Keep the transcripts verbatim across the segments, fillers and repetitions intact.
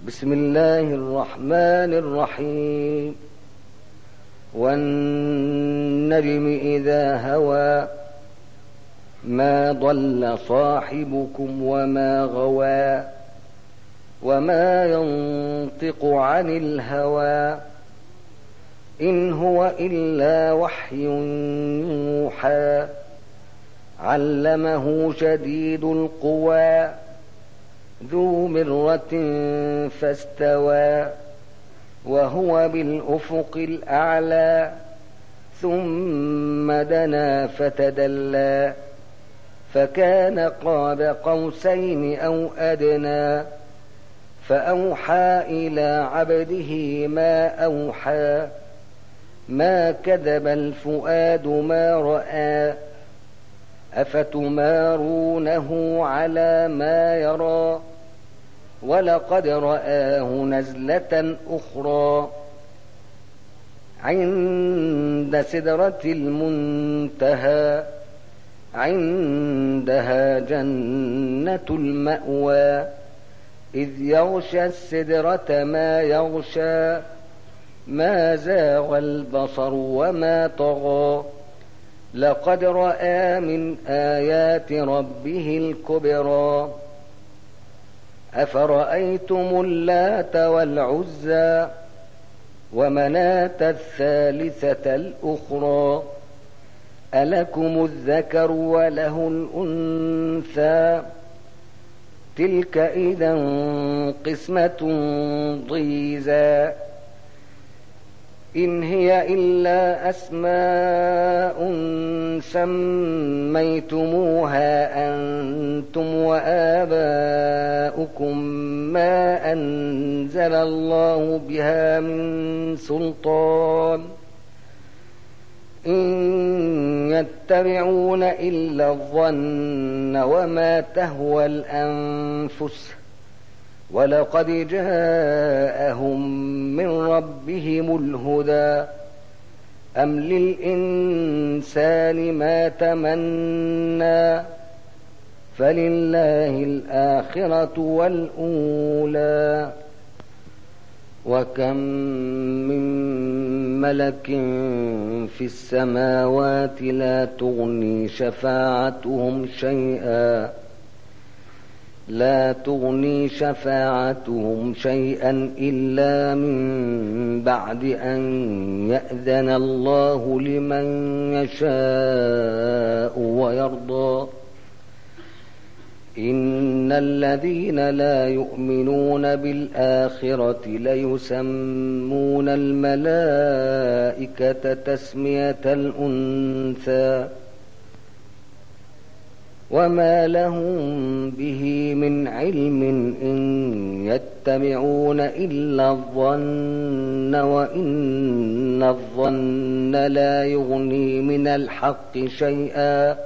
بسم الله الرحمن الرحيم. والنجم إذا هوى ما ضل صاحبكم وما غوى وما ينطق عن الهوى إن هو إلا وحي يوحى علمه شديد القوى ذو مرة فاستوى وهو بالأفق الأعلى ثم دنا فتدلى فكان قاب قوسين أو أدنى فأوحى إلى عبده ما أوحى ما كذب الفؤاد ما رأى أفتمارونه على ما يرى ولقد رآه نزلة أخرى عند سدرة المنتهى عندها جنة المأوى إذ يغشى السدرة ما يغشى ما زاغ البصر وما طغى لقد رأى من آيات ربه الكبرى أفرأيتم اللات والعزى ومناة الثالثة الأخرى ألكم الذكر وله الأنثى تلك إذا قسمة ضيزى إن هي إلا أسماء سميتموها أنتم وآباؤكم ما أنزل الله بها من سلطان إن يتبعون إلا الظن وما تهوى الأنفس ولقد جاءهم من ربهم الهدى أم للإنسان ما تمنى فلله الآخرة والأولى وكم من ملك في السماوات لا تغني شفاعتهم شيئا لا تغني شفاعتهم شيئا إلا من بعد أن يأذن الله لمن يشاء ويرضى إن الذين لا يؤمنون بالآخرة ليسمون الملائكة تسمية الأنثى وما لهم به من علم إن يتبعون إلا الظن وإن الظن لا يغني من الحق شيئا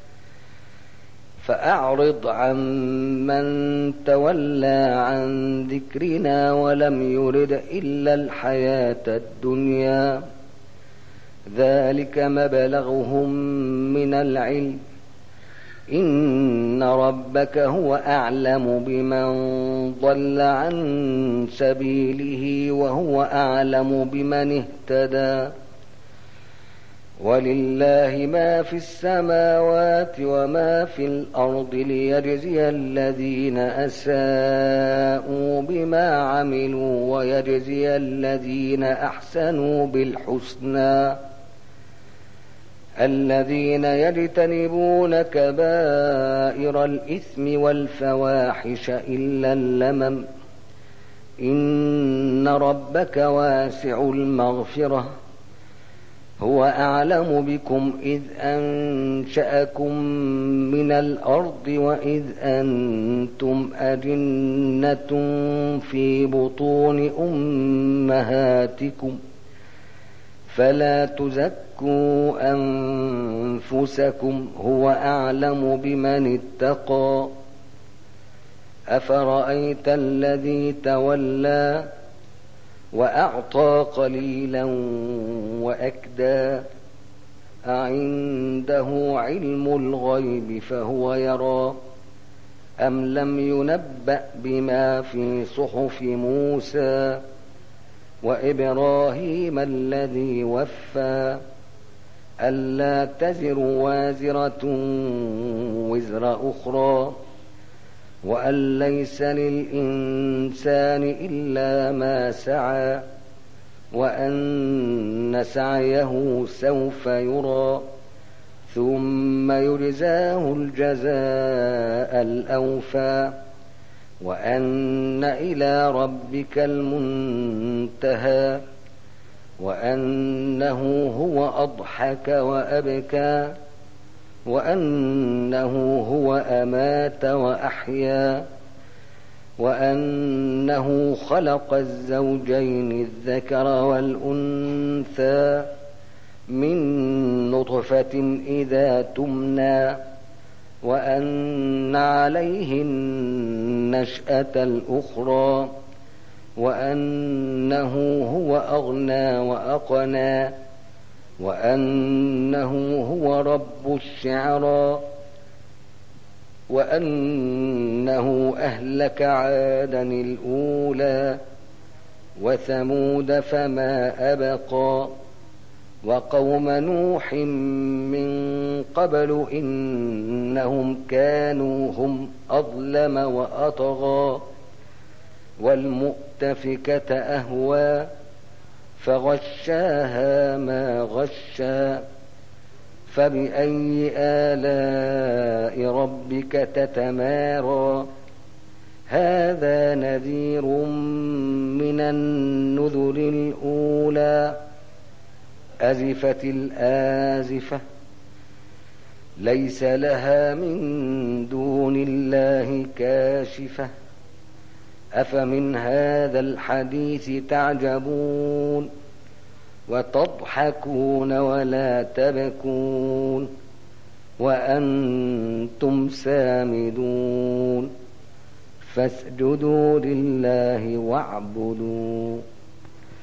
فأعرض عن من تولى عن ذكرنا ولم يرد إلا الحياة الدنيا ذلك مبلغهم من العلم إن ربك هو أعلم بمن ضل عن سبيله وهو أعلم بمن اهتدى ولله ما في السماوات وما في الأرض ليجزي الذين أساءوا بما عملوا ويجزي الذين أحسنوا بالحسنى الذين يجتنبون كبائر الإثم والفواحش إلا اللمم إن ربك واسع المغفرة هو أعلم بكم إذ أنشأكم من الأرض وإذ أنتم أجنة في بطون أمهاتكم فلا تزكوا أنفسكم هو أعلم بمن اتقى أفرأيت الذي تولى وأعطى قليلا وأكدى أعنده علم الغيب فهو يرى أم لم ينبأ بما في صحف موسى وإبراهيم الذي وفى ألا تزر وازرة وزر أخرى وأن ليس للإنسان إلا ما سعى وأن سعيه سوف يرى ثم يجزاه الجزاء الأوفى وأن إلى ربك المنتهى وأنه هو أضحك وأبكى وأنه هو أمات وأحيا وأنه خلق الزوجين الذكر والأنثى من نطفة إذا تمنى وأن عليه النشأة الأخرى وأنه هو أغنى وأقنى وأنه هو رب الشعرى وأنه أهلك عادا الأولى وثمود فما أبقى وقوم نوح من قبل إنهم كانوا هم أظلم وأطغى والمؤتفكة أهوى فغشاها ما غشا فبأي آلاء ربك تتمارى هذا نذير من النذر الأولى أزفت الآزفة ليس لها من دون الله كاشفة أفمن هذا الحديث تعجبون وتضحكون ولا تبكون وأنتم سامدون فاسجدوا لله واعبدوا